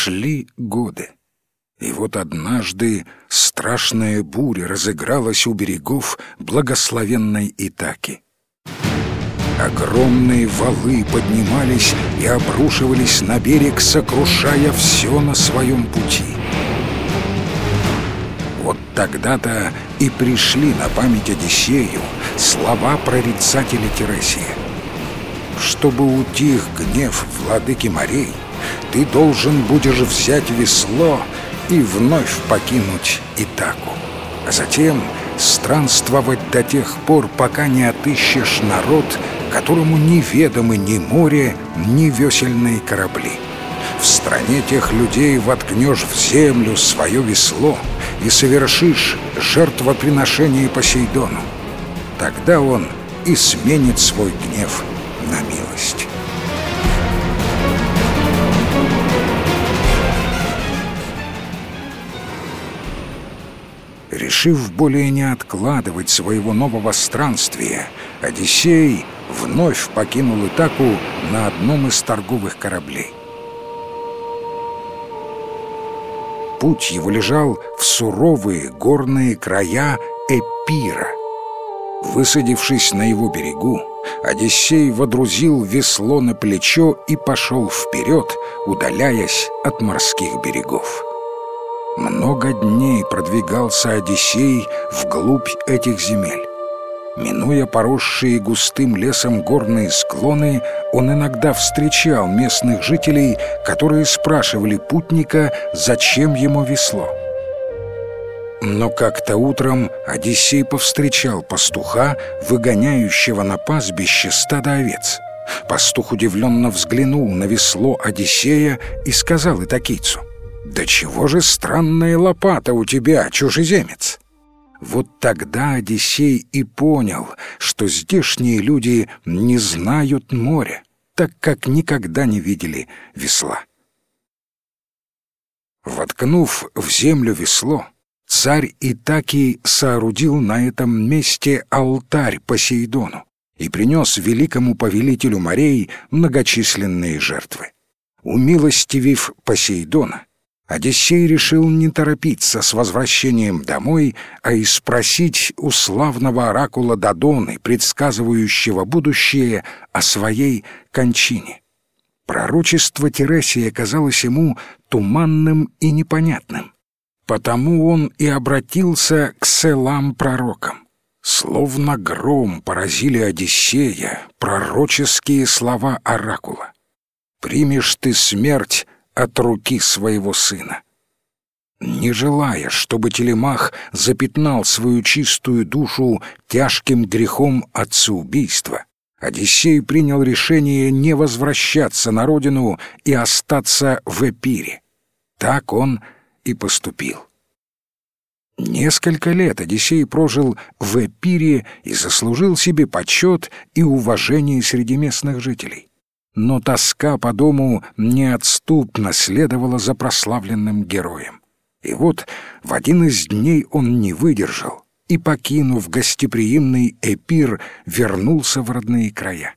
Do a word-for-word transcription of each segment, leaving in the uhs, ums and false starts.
Шли годы. И вот однажды страшная буря разыгралась у берегов благословенной Итаки. Огромные валы поднимались и обрушивались на берег, сокрушая все на своем пути. Вот тогда-то и пришли на память Одиссею слова прорицателя Тиресия. «Чтобы утих гнев владыки морей, ты должен будешь взять весло и вновь покинуть Итаку, а затем странствовать до тех пор, пока не отыщешь народ, которому неведомы ни море, ни весельные корабли. В стране тех людей воткнешь в землю свое весло и совершишь жертвоприношение Посейдону. Тогда он и сменит свой гнев на милость». Решив более не откладывать своего нового странствия, Одиссей вновь покинул Итаку на одном из торговых кораблей. Путь его лежал в суровые горные края Эпира. Высадившись на его берегу, Одиссей водрузил весло на плечо и пошел вперед, удаляясь от морских берегов. Много дней продвигался Одиссей вглубь этих земель. Минуя поросшие густым лесом горные склоны, он иногда встречал местных жителей, которые спрашивали путника, зачем ему весло. Но как-то утром Одиссей повстречал пастуха, выгоняющего на пастбище стадо овец. Пастух удивленно взглянул на весло Одиссея и сказал итакийцу: «Да чего же странная лопата у тебя, чужеземец?» Вот тогда Одиссей и понял, что здешние люди не знают моря, так как никогда не видели весла. Воткнув в землю весло, царь Итаки соорудил на этом месте алтарь Посейдону и принес великому повелителю морей многочисленные жертвы. Умилостивив Посейдона, Одиссей решил не торопиться с возвращением домой, а и спросить у славного оракула Додоны, предсказывающего будущее, о своей кончине. Пророчество Тиресия казалось ему туманным и непонятным. Потому он и обратился к селам-пророкам. Словно гром поразили Одиссея пророческие слова оракула: «Примешь ты смерть от руки своего сына». Не желая, чтобы Телемах запятнал свою чистую душу тяжким грехом отцеубийства, Одиссей принял решение не возвращаться на родину и остаться в Эпире. Так он и поступил. Несколько лет Одиссей прожил в Эпире и заслужил себе почет и уважение среди местных жителей. Но тоска по дому неотступно следовала за прославленным героем. И вот в один из дней он не выдержал и, покинув гостеприимный Эпир, вернулся в родные края.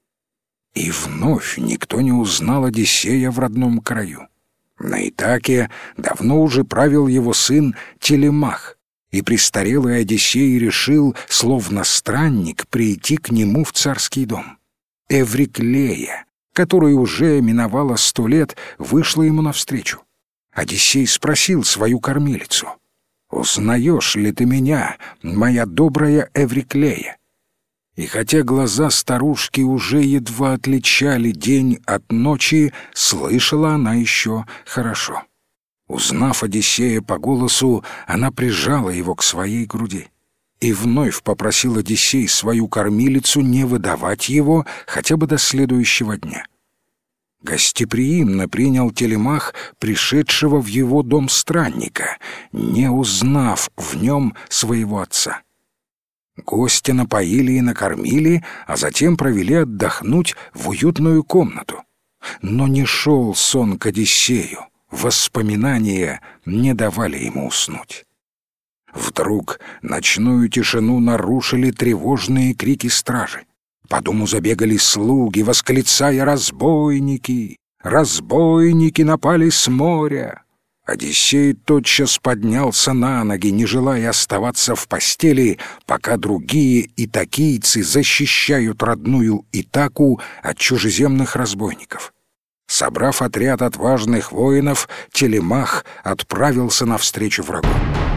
И вновь никто не узнал Одиссея в родном краю. На Итаке давно уже правил его сын Телемах, и престарелый Одиссей решил, словно странник, прийти к нему в царский дом. Эвриклея, которой уже миновало сто лет, вышла ему навстречу. Одиссей спросил свою кормилицу: «Узнаешь ли ты меня, моя добрая Эвриклея?» И хотя глаза старушки уже едва отличали день от ночи, слышала она еще хорошо. Узнав Одиссея по голосу, она прижала его к своей груди. И вновь попросил Одиссей свою кормилицу не выдавать его хотя бы до следующего дня. Гостеприимно принял Телемах пришедшего в его дом странника, не узнав в нем своего отца. Гостя напоили и накормили, а затем провели отдохнуть в уютную комнату. Но не шел сон к Одиссею, воспоминания не давали ему уснуть. Вдруг ночную тишину нарушили тревожные крики стражи. По дому забегали слуги, восклицая: «Разбойники! разбойники напали с моря!» Одиссей тотчас поднялся на ноги, не желая оставаться в постели, пока другие итакийцы защищают родную Итаку от чужеземных разбойников. Собрав отряд отважных воинов, Телемах отправился навстречу врагу.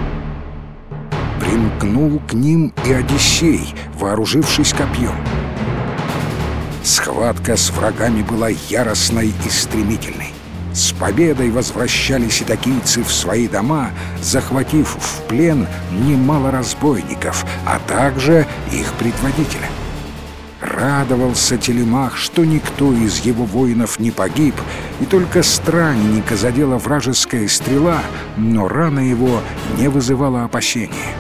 Примкнул к ним и Одиссей, вооружившись копьем. Схватка с врагами была яростной и стремительной. С победой возвращались итакийцы в свои дома, захватив в плен немало разбойников, а также их предводителя. Радовался Телемах, что никто из его воинов не погиб, и только странника задела вражеская стрела, но рана его не вызывала опасения.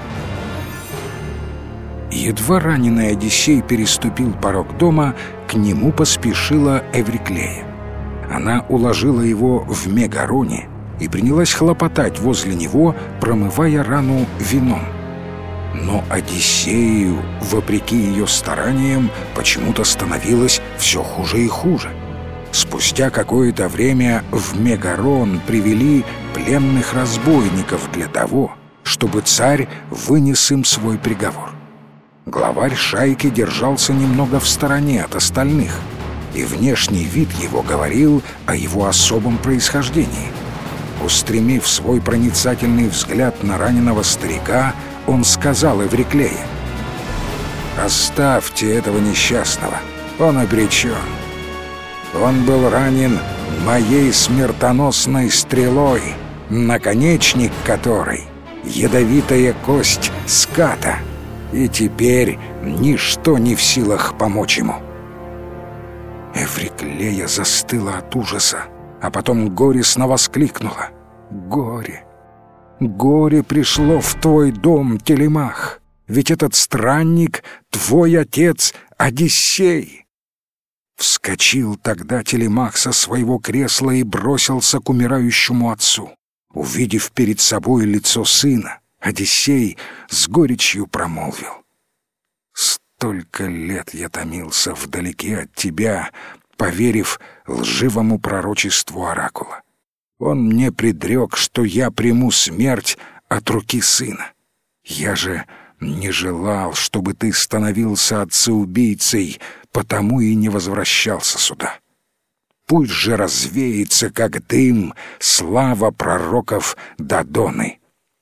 Едва раненый Одиссей переступил порог дома, к нему поспешила Эвриклея. Она уложила его в мегароне и принялась хлопотать возле него, промывая рану вином. Но Одиссею, вопреки ее стараниям, почему-то становилось все хуже и хуже. Спустя какое-то время в Мегарон привели пленных разбойников для того, чтобы царь вынес им свой приговор. Главарь шайки держался немного в стороне от остальных, и внешний вид его говорил о его особом происхождении. Устремив свой проницательный взгляд на раненого старика, он сказал Эвриклее: «Оставьте этого несчастного, он обречен. Он был ранен моей смертоносной стрелой, наконечник которой — ядовитая кость ската, и теперь ничто не в силах помочь ему». Эвриклея застыла от ужаса, а потом горестно воскликнула: «Горе! Горе пришло в твой дом, Телемах! Ведь этот странник — твой отец Одиссей!» Вскочил тогда Телемах со своего кресла и бросился к умирающему отцу. Увидев перед собой лицо сына, Одиссей с горечью промолвил: «Столько лет я томился вдалеке от тебя, поверив лживому пророчеству оракула. Он мне предрек, что я приму смерть от руки сына. Я же не желал, чтобы ты становился отцеубийцей, потому и не возвращался сюда. Пусть же развеется, как дым, слава пророков Додоны».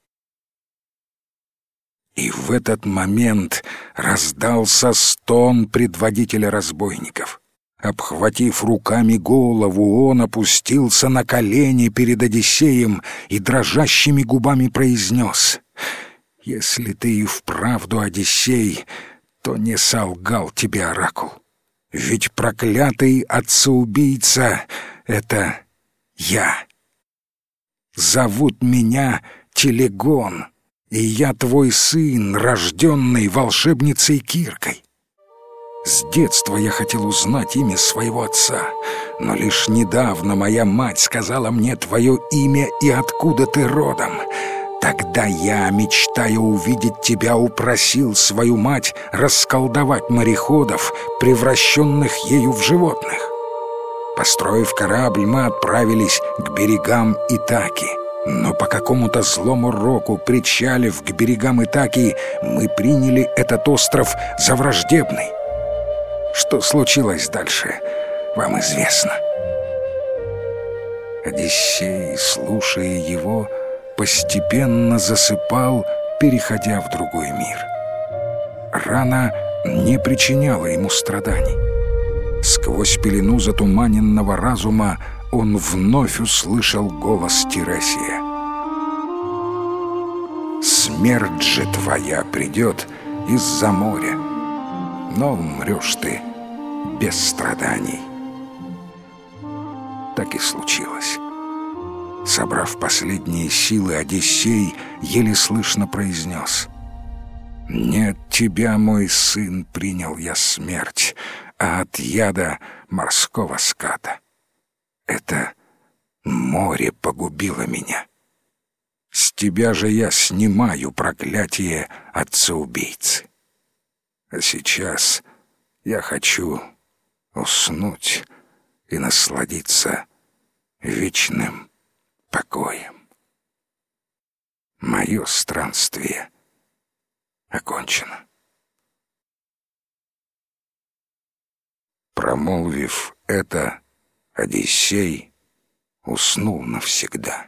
И в этот момент раздался стон предводителя разбойников. Обхватив руками голову, он опустился на колени перед Одиссеем и дрожащими губами произнес: «Если ты и вправду Одиссей, то не солгал тебе оракул. Ведь проклятый отцеубийца — это я. Зовут меня Телегон, и я твой сын, рожденный волшебницей Киркой. С детства я хотел узнать имя своего отца, но лишь недавно моя мать сказала мне твое имя и откуда ты родом. Тогда я, мечтая увидеть тебя, упросил свою мать расколдовать мореходов, превращенных ею в животных. Построив корабль, мы отправились к берегам Итаки. Но по какому-то злому року, причалив к берегам Итаки, мы приняли этот остров за враждебный. Что случилось дальше, вам известно». Одиссей, слушая его, постепенно засыпал, переходя в другой мир. Рана не причиняла ему страданий. Сквозь пелену затуманенного разума он вновь услышал голос Тиресия: «Смерть же твоя придет из-за моря, но умрешь ты без страданий». Так и случилось. Собрав последние силы, Одиссей еле слышно произнес: «Не от тебя, мой сын, принял я смерть, а от яда морского ската. Это море погубило меня. С тебя же я снимаю проклятие отца-убийцы. А сейчас я хочу уснуть и насладиться вечным покоем. Мое странствие окончено. Промолвив это, Одиссей уснул навсегда.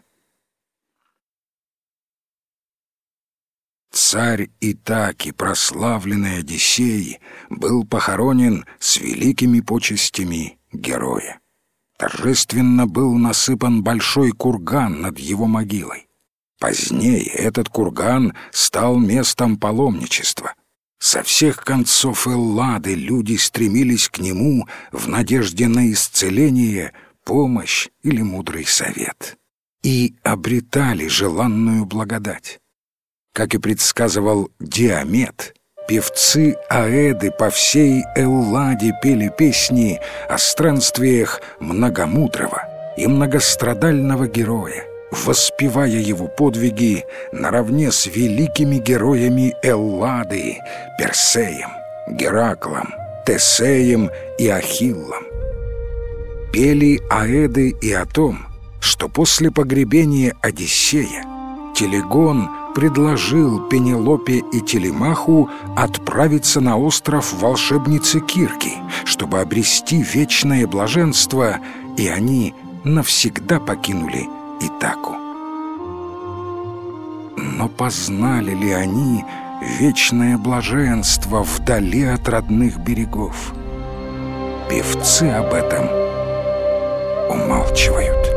Царь Итаки, прославленный Одиссей, был похоронен с великими почестями героя. Торжественно был насыпан большой курган над его могилой. Позднее этот курган стал местом паломничества. Со всех концов Эллады люди стремились к нему в надежде на исцеление, помощь или мудрый совет. И обретали желанную благодать. Как и предсказывал Диамет, певцы Аэды по всей Элладе пели песни о странствиях многомудрого и многострадального героя, воспевая его подвиги наравне с великими героями Эллады — Персеем, Гераклом, Тесеем и Ахиллом. Пели Аэды и о том, что после погребения Одиссея Телегон предложил Пенелопе и Телемаху отправиться на остров волшебницы Кирки, чтобы обрести вечное блаженство, и они навсегда покинули Итаку. Но познали ли они вечное блаженство вдали от родных берегов? Певцы об этом умалчивают.